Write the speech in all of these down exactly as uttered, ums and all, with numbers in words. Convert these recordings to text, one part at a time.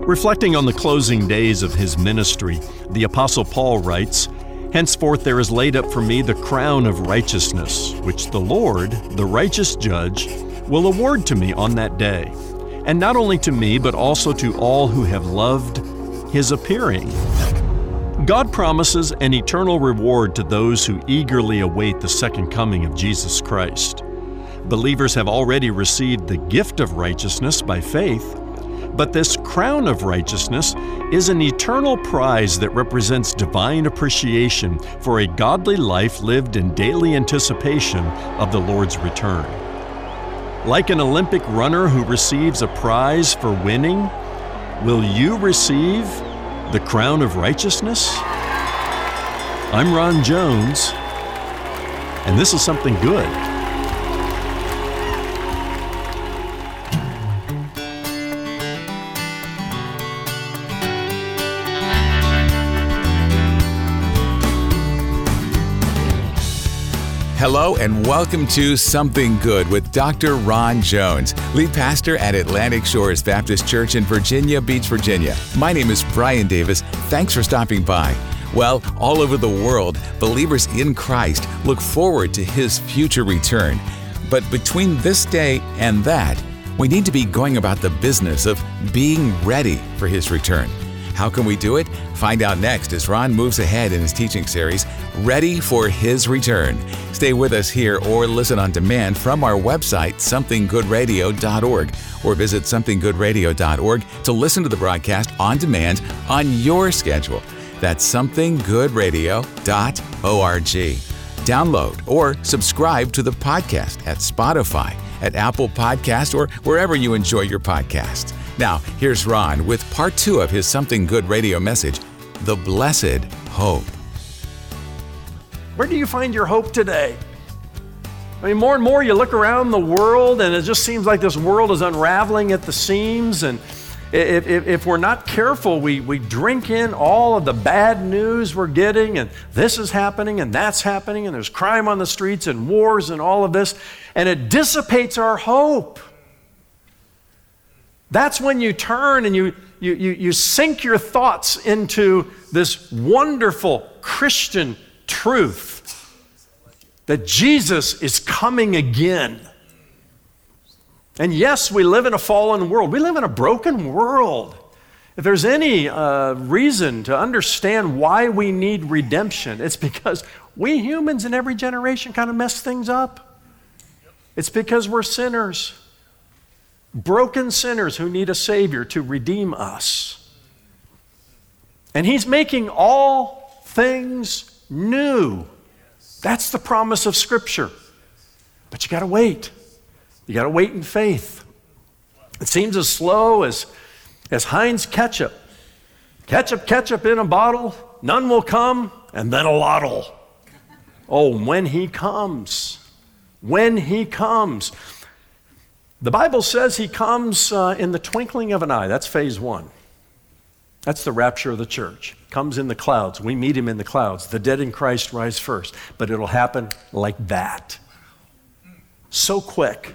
Reflecting on the closing days of his ministry, the Apostle Paul writes, "Henceforth there is laid up for me the crown of righteousness, which the Lord, the righteous judge, will award to me on that day, and not only to me, but also to all who have loved his appearing." God promises an eternal reward to those who eagerly await the second coming of Jesus Christ. Believers have already received the gift of righteousness by faith, but this crown of righteousness is an eternal prize that represents divine appreciation for a godly life lived in daily anticipation of the Lord's return. Like an Olympic runner who receives a prize for winning, will you receive the crown of righteousness? I'm Ron Jones, and this is Something Good. Hello and welcome to Something Good with Doctor Ron Jones, lead pastor at Atlantic Shores Baptist Church in Virginia Beach, Virginia. My name is Brian Davis. Thanks for stopping by. Well, all over the world, believers in Christ look forward to His future return. But between this day and that, we need to be going about the business of being ready for His return. How can we do it? Find out next as Ron moves ahead in his teaching series, Ready for His Return. Stay with us here or listen on demand from our website, something good radio dot org, or visit something good radio dot org to listen to the broadcast on demand on your schedule. That's something good radio dot org. Download or subscribe to the podcast at Spotify, at Apple Podcasts, or wherever you enjoy your podcasts. Now, here's Ron with part two of his Something Good radio message, The Blessed Hope. Where do you find your hope today? I mean, more and more you look around the world and it just seems like this world is unraveling at the seams. And if, if, if we're not careful, we, we drink in all of the bad news we're getting, and this is happening and that's happening, and there's crime on the streets and wars and all of this, and it dissipates our hope. That's when you turn and you, you, you, you sink your thoughts into this wonderful Christian truth that Jesus is coming again. And yes, we live in a fallen world. We live in a broken world. If there's any uh, reason to understand why we need redemption, it's because we humans in every generation kind of mess things up. It's because we're sinners. Broken sinners who need a Savior to redeem us. And He's making all things new. That's the promise of Scripture. But you got to wait. You got to wait in faith. It seems as slow as, as Heinz ketchup. Ketchup, ketchup in a bottle, none will come, and then a lot'll. Oh, when He comes. When He comes. The Bible says He comes uh, in the twinkling of an eye. That's phase one. That's the rapture of the church. Comes in the clouds. We meet Him in the clouds. The dead in Christ rise first. But it'll happen like that. So quick.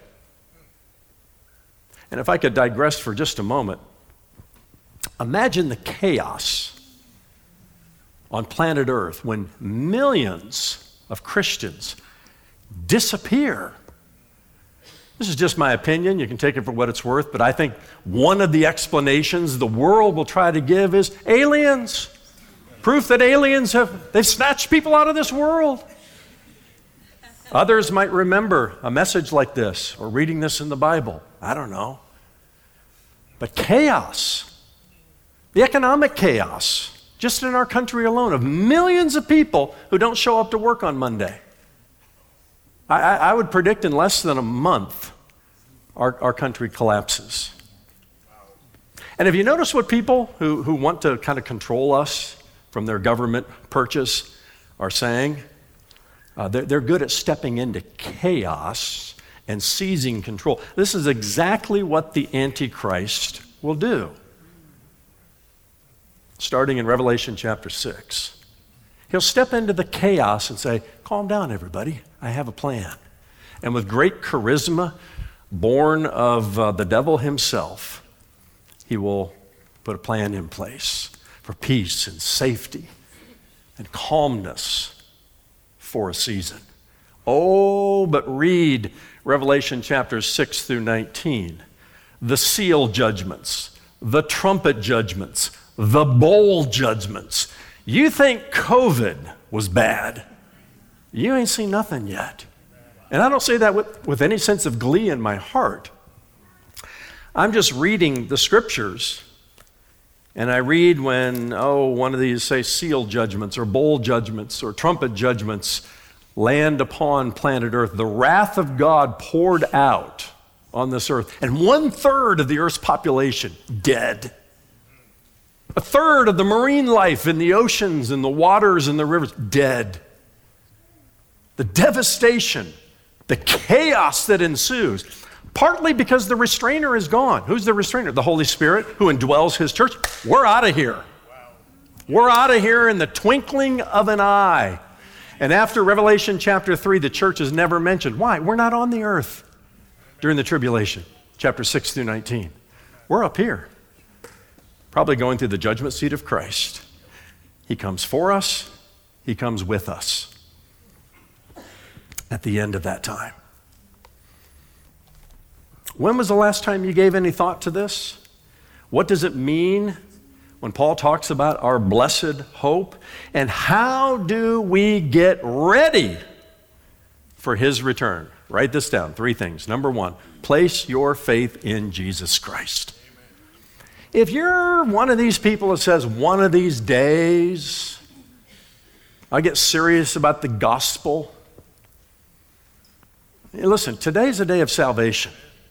And if I could digress for just a moment, imagine the chaos on planet Earth when millions of Christians disappear. This is just my opinion. You can take it for what it's worth, but I think one of the explanations the world will try to give is aliens. Proof that aliens have, they've snatched people out of this world. Others might remember a message like this or reading this in the Bible. I don't know. But chaos, the economic chaos, just in our country alone, of millions of people who don't show up to work on Monday. I, I would predict in less than a month, our, our country collapses. And have you noticed what people who, who want to kind of control us from their government purchase are saying? Uh, they're, they're good at stepping into chaos and seizing control. This is exactly what the Antichrist will do. Starting in Revelation chapter six. He'll step into the chaos and say, calm down, everybody. I have a plan. And with great charisma, born of uh, the devil himself, he will put a plan in place for peace and safety and calmness for a season. Oh, but read Revelation chapters six through nineteen. The seal judgments, the trumpet judgments, the bowl judgments. You think COVID was bad. You ain't seen nothing yet. And I don't say that with, with any sense of glee in my heart. I'm just reading the scriptures, and I read when, oh, one of these, say, seal judgments or bowl judgments or trumpet judgments land upon planet Earth. The wrath of God poured out on this earth, and one third of the earth's population dead. A third of the marine life in the oceans and the waters and the rivers dead. The devastation, the chaos that ensues, partly because the restrainer is gone. Who's the restrainer? The Holy Spirit who indwells his church. We're out of here. We're out of here in the twinkling of an eye. And after Revelation chapter three, the church is never mentioned. Why? We're not on the earth during the tribulation, chapter six through nineteen. We're up here, probably going through the judgment seat of Christ. He comes for us. He comes with us at the end of that time. When was the last time you gave any thought to this? What does it mean when Paul talks about our blessed hope? And how do we get ready for his return? Write this down, three things. Number one, place your faith in Jesus Christ. If you're one of these people that says, one of these days, I'll get serious about the gospel. Hey, listen, today's a day of salvation.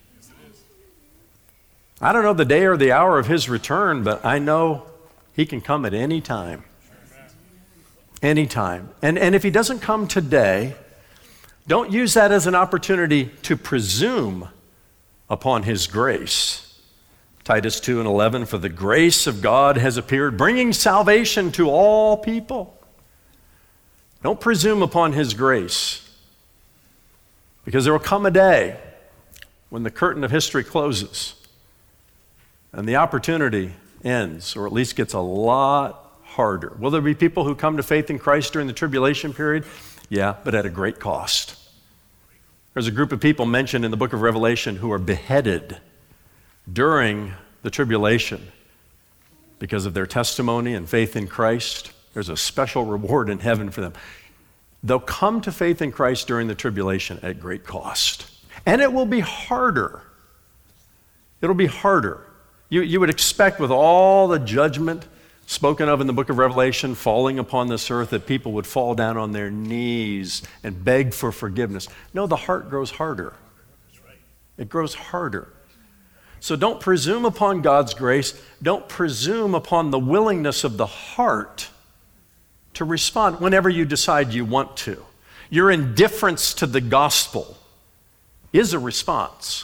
I don't know the day or the hour of his return, but I know he can come at any time. Any time. And, and if he doesn't come today, don't use that as an opportunity to presume upon his grace. Titus two and eleven, for the grace of God has appeared, bringing salvation to all people. Don't presume upon his grace, because there will come a day when the curtain of history closes and the opportunity ends, or at least gets a lot harder. Will there be people who come to faith in Christ during the tribulation period? Yeah, but at a great cost. There's a group of people mentioned in the book of Revelation who are beheaded during the tribulation because of their testimony and faith in Christ. There's a special reward in heaven for them. They'll come to faith in Christ during the tribulation at great cost. And it will be harder. It'll be harder. You, you would expect, with all the judgment spoken of in the book of Revelation falling upon this earth, that people would fall down on their knees and beg for forgiveness. No, the heart grows harder. It grows harder. So don't presume upon God's grace. Don't presume upon the willingness of the heart to respond whenever you decide you want to. Your indifference to the gospel is a response.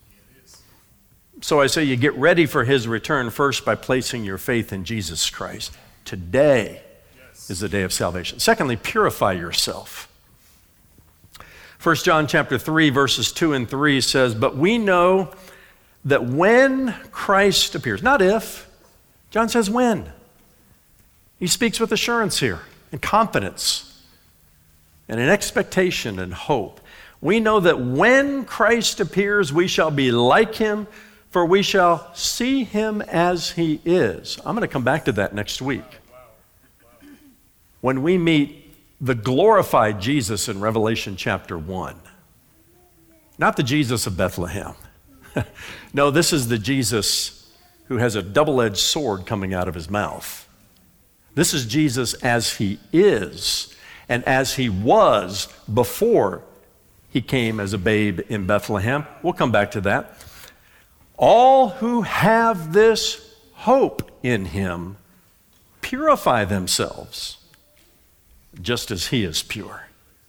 So I say you get ready for his return first by placing your faith in Jesus Christ. Today is the day of salvation. Secondly, purify yourself. First John chapter three, verses two and three says, but we know that when Christ appears, not if, John says when. He speaks with assurance here and confidence and an expectation and hope. We know that when Christ appears, we shall be like him, for we shall see him as he is. I'm going to come back to that next week. When we meet the glorified Jesus in Revelation chapter one. Not the Jesus of Bethlehem. No, this is the Jesus who has a double-edged sword coming out of his mouth. This is Jesus as he is and as he was before he came as a babe in Bethlehem. We'll come back to that. All who have this hope in him purify themselves just as he is pure.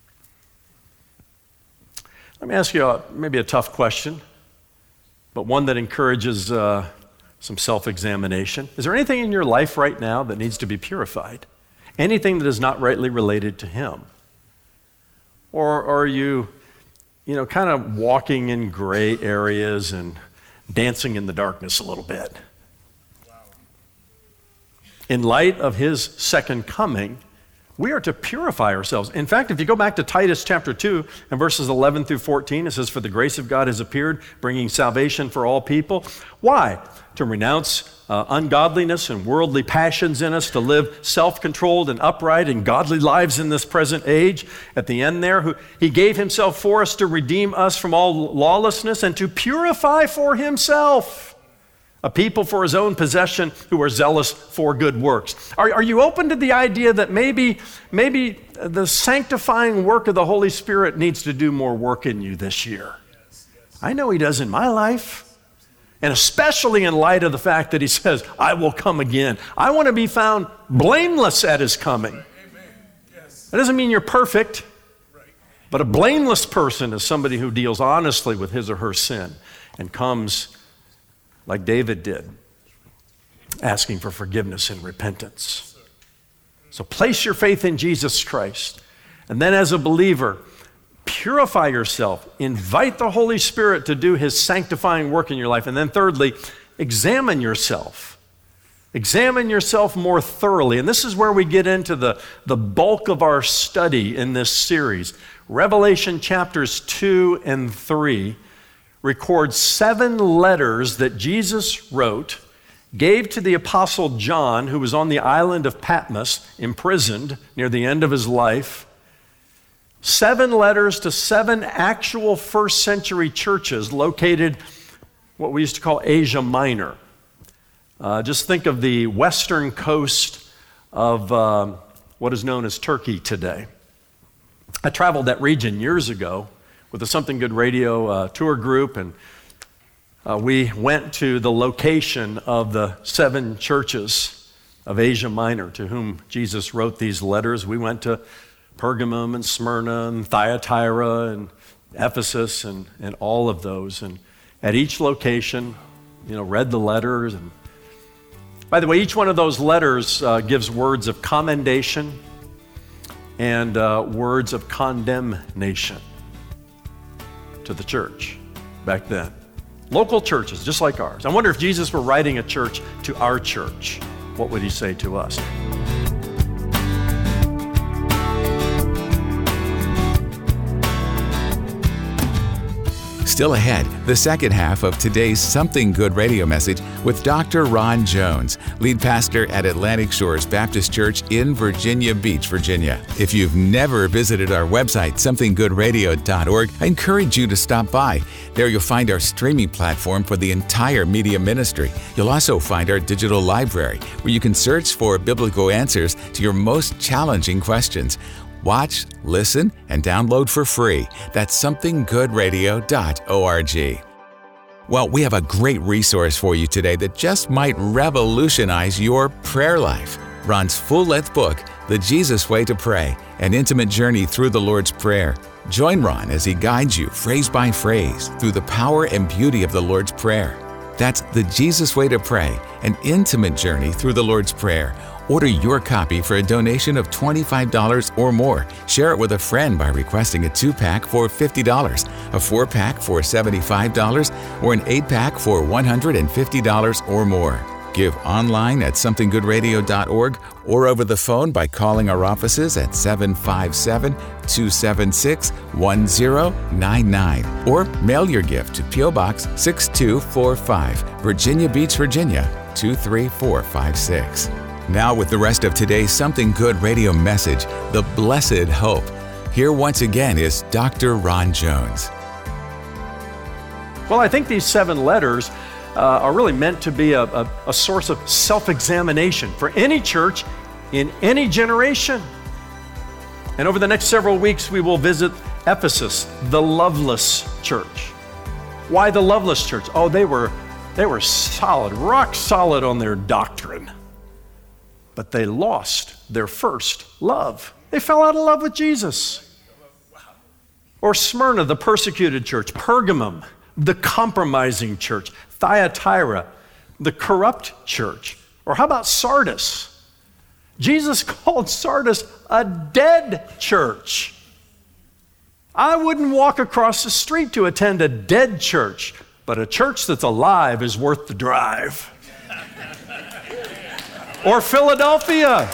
Let me ask you a, maybe a tough question, but one that encourages uh, some self-examination. Is there anything in your life right now that needs to be purified? Anything that is not rightly related to him? Or, or are you, you know, kind of walking in gray areas and dancing in the darkness a little bit? in light of his second coming, we are to purify ourselves. In fact, if you go back to Titus chapter two and verses eleven through fourteen, it says, "For the grace of God has appeared, bringing salvation for all people." Why? To renounce uh, ungodliness and worldly passions in us, to live self-controlled and upright and godly lives in this present age. At the end there, who, he gave himself for us to redeem us from all lawlessness and to purify for himself a people for his own possession who are zealous for good works. Are, are you open to the idea that maybe, maybe the sanctifying work of the Holy Spirit needs to do more work in you this year? Yes, yes. I know he does in my life. And especially in light of the fact that he says, "I will come again." I want to be found blameless at his coming. Amen. Yes. That doesn't mean you're perfect, Right. but a blameless person is somebody who deals honestly with his or her sin and comes like David did, asking for forgiveness and repentance. So place your faith in Jesus Christ. And then as a believer, purify yourself. Invite the Holy Spirit to do his sanctifying work in your life. And then thirdly, examine yourself. Examine yourself more thoroughly. And this is where we get into the, the bulk of our study in this series. Revelation chapters two and three records seven letters that Jesus wrote, gave to the Apostle John, who was on the island of Patmos, imprisoned near the end of his life. Seven letters to seven actual first century churches located what we used to call Asia Minor. Uh, just think of the western coast of uh, what is known as Turkey today. I traveled that region years ago with the Something Good Radio uh, tour group, and uh, we went to the location of the seven churches of Asia Minor to whom Jesus wrote these letters. We went to Pergamum and Smyrna and Thyatira and Ephesus and, and all of those. And at each location, you know, read the letters. And by the way, each one of those letters uh, gives words of commendation and uh, words of condemnation to the church back then. Local churches, just like ours. I wonder if Jesus were writing a church to our church, what would he say to us? Still ahead, the second half of today's Something Good radio message with Doctor Ron Jones, lead pastor at Atlantic Shores Baptist Church in Virginia Beach, Virginia. If you've never visited our website, something good radio dot org, I encourage you to stop by. There you'll find our streaming platform for the entire media ministry. You'll also find our digital library, where you can search for biblical answers to your most challenging questions. Watch, listen, and download for free. That's something good radio dot org. Well, we have a great resource for you today that just might revolutionize your prayer life. Ron's full-length book, The Jesus Way to Pray, An Intimate Journey Through the Lord's Prayer. Join Ron as he guides you phrase by phrase through the power and beauty of the Lord's Prayer. That's The Jesus Way to Pray, An Intimate Journey Through the Lord's Prayer. Order your copy for a donation of twenty-five dollars or more. Share it with a friend by requesting a two-pack for fifty dollars, a four-pack for seventy-five dollars, or an eight-pack for one hundred fifty dollars or more. Give online at something good radio dot org or over the phone by calling our offices at seven five seven, two seven six, one zero nine nine or mail your gift to P O Box six two four five, Virginia Beach, Virginia two three four five six. Now with the rest of today's Something Good radio message, The Blessed Hope. Here once again is Doctor Ron Jones. Well, I think these seven letters uh, are really meant to be a, a, a source of self-examination for any church in any generation. And over the next several weeks, we will visit Ephesus, the loveless church. Why the loveless church? Oh, they were, they were solid, rock solid on their doctrine. But they lost their first love. They fell out of love with Jesus. Or Smyrna, the persecuted church. Pergamum, the compromising church. Thyatira, the corrupt church. Or how about Sardis? Jesus called Sardis a dead church. I wouldn't walk across the street to attend a dead church, but a church that's alive is worth the drive. Or Philadelphia.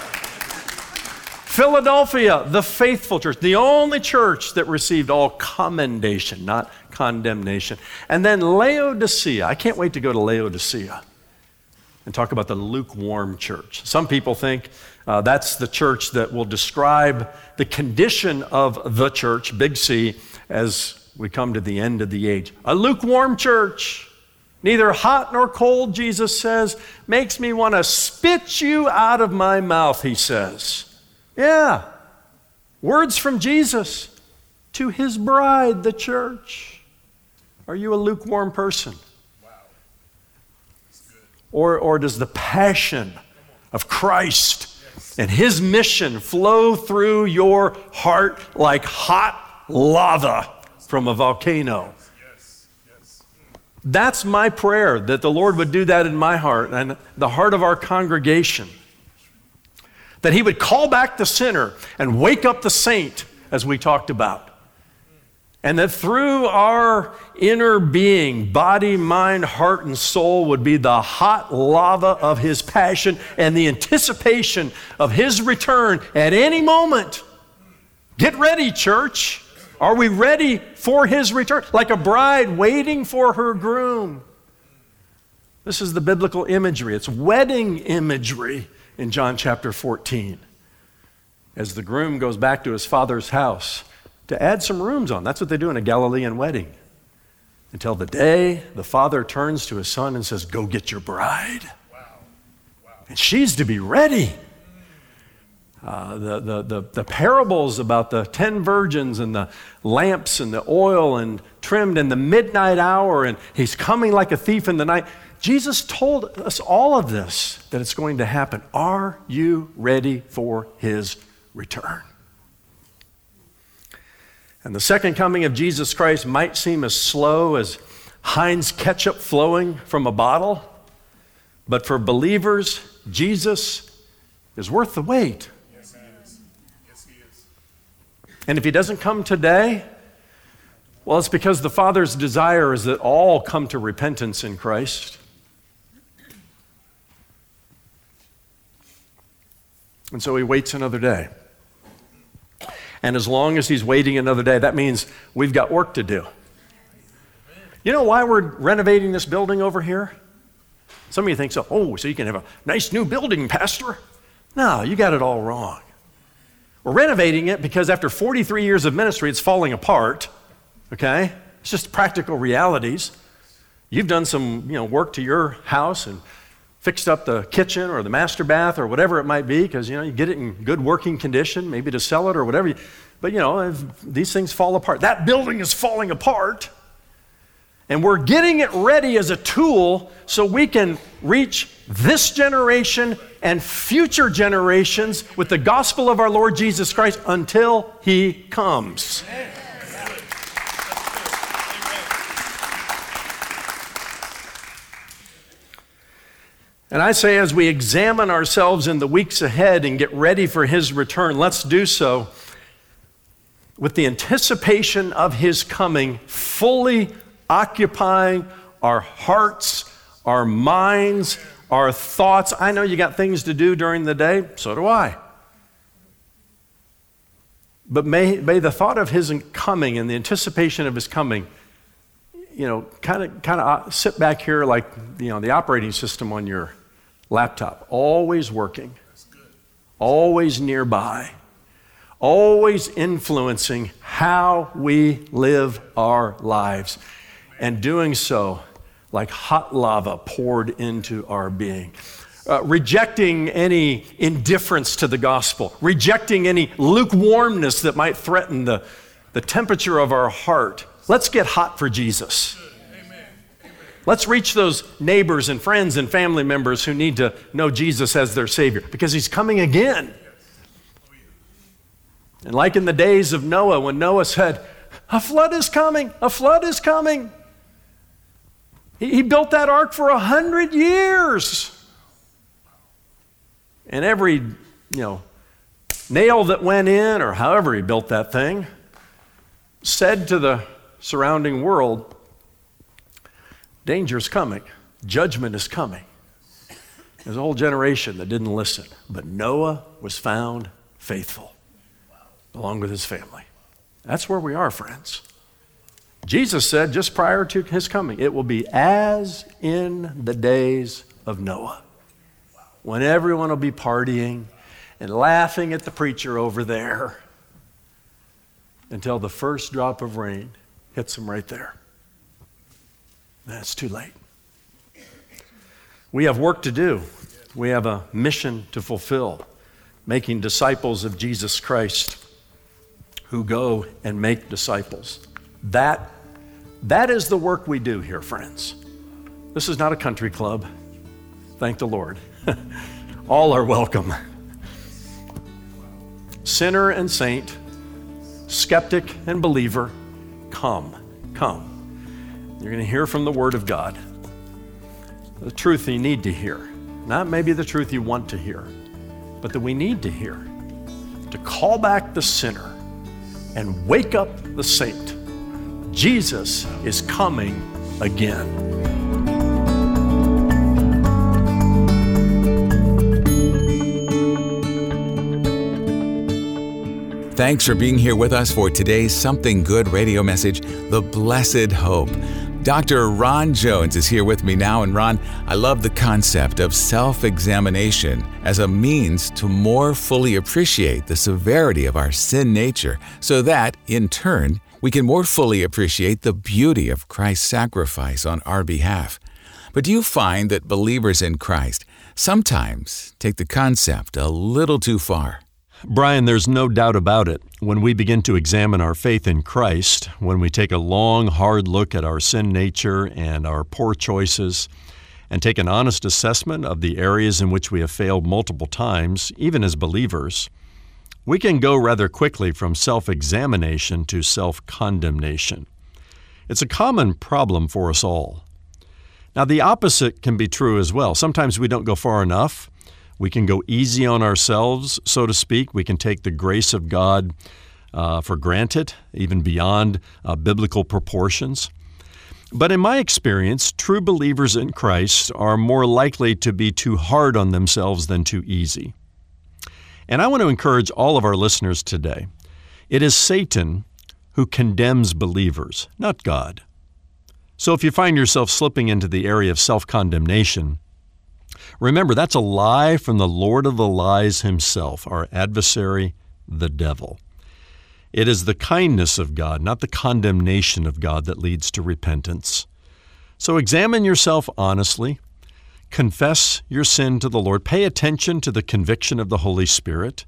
Philadelphia, the faithful church, the only church that received all commendation, not condemnation. And then Laodicea. I can't wait to go to Laodicea and talk about the lukewarm church. Some people think uh, that's the church that will describe the condition of the church, big C, as we come to the end of the age. A lukewarm church, neither hot nor cold, Jesus says, makes me want to spit you out of my mouth, he says. Yeah, words from Jesus to his bride, the church. Are you a lukewarm person? Wow. That's good. Or, or does the passion of Christ and his mission flow through your heart like hot lava from a volcano? Yes. Yes. That's my prayer, that the Lord would do that in my heart and the heart of our congregation. That he would call back the sinner and wake up the saint, as we talked about. And that through our inner being, body, mind, heart, and soul would be the hot lava of his passion and the anticipation of his return at any moment. Get ready, church. Are we ready for his return? Like a bride waiting for her groom. This is the biblical imagery. It's wedding imagery in John chapter fourteen. As the groom goes back to his father's house to add some rooms on. That's what they do in a Galilean wedding. Until the day the father turns to his son and says, go get your bride. Wow. Wow. And she's to be ready. Uh, the, the, the, the parables about the ten virgins and the lamps and the oil and trimmed and the midnight hour and he's coming like a thief in the night. Jesus told us all of this, that it's going to happen. Are you ready for his return? And the second coming of Jesus Christ might seem as slow as Heinz ketchup flowing from a bottle, but for believers, Jesus is worth the wait. Yes, he is. Yes, he is. And if he doesn't come today, well, it's because the Father's desire is that all come to repentance in Christ. And so he waits another day. And as long as he's waiting another day, that means we've got work to do. You know why we're renovating this building over here? Some of you think so, oh, so you can have a nice new building, Pastor. No, you got it all wrong. We're renovating it because after forty-three years of ministry, it's falling apart, okay? It's just practical realities. You've done some, you know, work to your house and fixed up the kitchen or the master bath or whatever it might be because, you know, you get it in good working condition, maybe to sell it or whatever. But, you know, if these things fall apart. That building is falling apart. And we're getting it ready as a tool so we can reach this generation and future generations with the gospel of our Lord Jesus Christ until he comes. And I say, as we examine ourselves in the weeks ahead and get ready for his return, let's do so with the anticipation of his coming, fully occupying our hearts, our minds, our thoughts. I know you got things to do during the day, so do I. But may, may the thought of his coming and the anticipation of his coming, you know, kind of kind of sit back here like, you know, the operating system on your laptop, always working, always nearby, always influencing how we live our lives, and doing so like hot lava poured into our being. Uh, rejecting any indifference to the gospel, rejecting any lukewarmness that might threaten the, the temperature of our heart. Let's get hot for Jesus. Let's reach those neighbors and friends and family members who need to know Jesus as their Savior because he's coming again. And like in the days of Noah, when Noah said, a flood is coming, a flood is coming. He, he built that ark for a hundred years. And every, you know, nail that went in, or however he built that thing, said to the surrounding world, danger is coming. Judgment is coming. There's a whole generation that didn't listen. But Noah was found faithful, along with his family. That's where we are, friends. Jesus said just prior to his coming, it will be as in the days of Noah, when everyone will be partying and laughing at the preacher over there until the first drop of rain hits them right there. That's too late. We have work to do. We have a mission to fulfill, making disciples of Jesus Christ who go and make disciples. That, that is the work we do here, friends. This is not a country club. Thank the Lord. All are welcome. Sinner and saint, skeptic and believer, come, come. You're going to hear from the Word of God. The truth you need to hear. Not maybe the truth you want to hear, but that we need to hear. To call back the sinner and wake up the saint. Jesus is coming again. Thanks for being here with us for today's Something Good radio message, The Blessed Hope. Doctor Ron Jones is here with me now. And Ron, I love the concept of self-examination as a means to more fully appreciate the severity of our sin nature so that, in turn, we can more fully appreciate the beauty of Christ's sacrifice on our behalf. But do you find that believers in Christ sometimes take the concept a little too far? Brian, there's no doubt about it. When we begin to examine our faith in Christ, when we take a long, hard look at our sin nature and our poor choices, and take an honest assessment of the areas in which we have failed multiple times, even as believers, we can go rather quickly from self-examination to self-condemnation. It's a common problem for us all. Now, the opposite can be true as well. Sometimes we don't go far enough. We can go easy on ourselves, so to speak. We can take the grace of God uh, for granted, even beyond uh, biblical proportions. But in my experience, true believers in Christ are more likely to be too hard on themselves than too easy. And I want to encourage all of our listeners today. It is Satan who condemns believers, not God. So if you find yourself slipping into the area of self-condemnation, remember, that's a lie from the Lord of the lies himself, our adversary, the devil. It is the kindness of God, not the condemnation of God, that leads to repentance. So examine yourself honestly. Confess your sin to the Lord. Pay attention to the conviction of the Holy Spirit.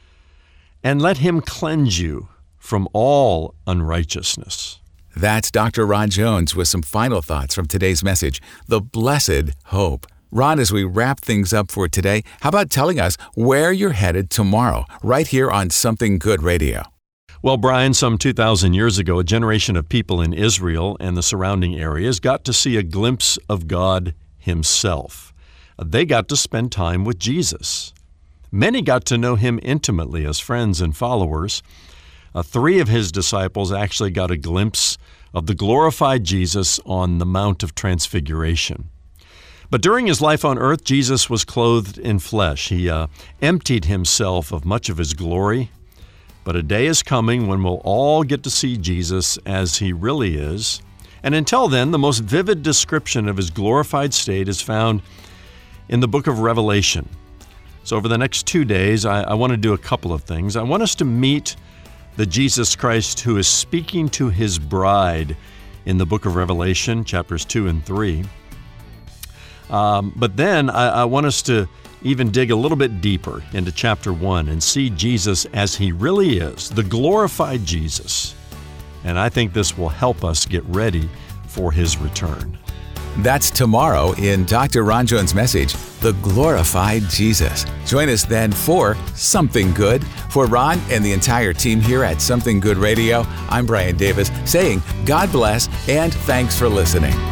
And let him cleanse you from all unrighteousness. That's Doctor Ron Jones with some final thoughts from today's message, The Blessed Hope. Ron, as we wrap things up for today, how about telling us where you're headed tomorrow, right here on Something Good Radio? Well, Brian, some two thousand years ago, a generation of people in Israel and the surrounding areas got to see a glimpse of God himself. They got to spend time with Jesus. Many got to know him intimately as friends and followers. Uh, three of his disciples actually got a glimpse of the glorified Jesus on the Mount of Transfiguration. But during his life on earth, Jesus was clothed in flesh. He uh, emptied himself of much of his glory. But a day is coming when we'll all get to see Jesus as he really is. And until then, the most vivid description of his glorified state is found in the book of Revelation. So over the next two days, I, I want to do a couple of things. I want us to meet the Jesus Christ who is speaking to his bride in the book of Revelation, chapters two and three. Um, but then I, I want us to even dig a little bit deeper into chapter one and see Jesus as he really is, the glorified Jesus. And I think this will help us get ready for his return. That's tomorrow in Doctor Ron Jones' message, The Glorified Jesus. Join us then for Something Good. For Ron and the entire team here at Something Good Radio, I'm Brian Davis saying God bless and thanks for listening.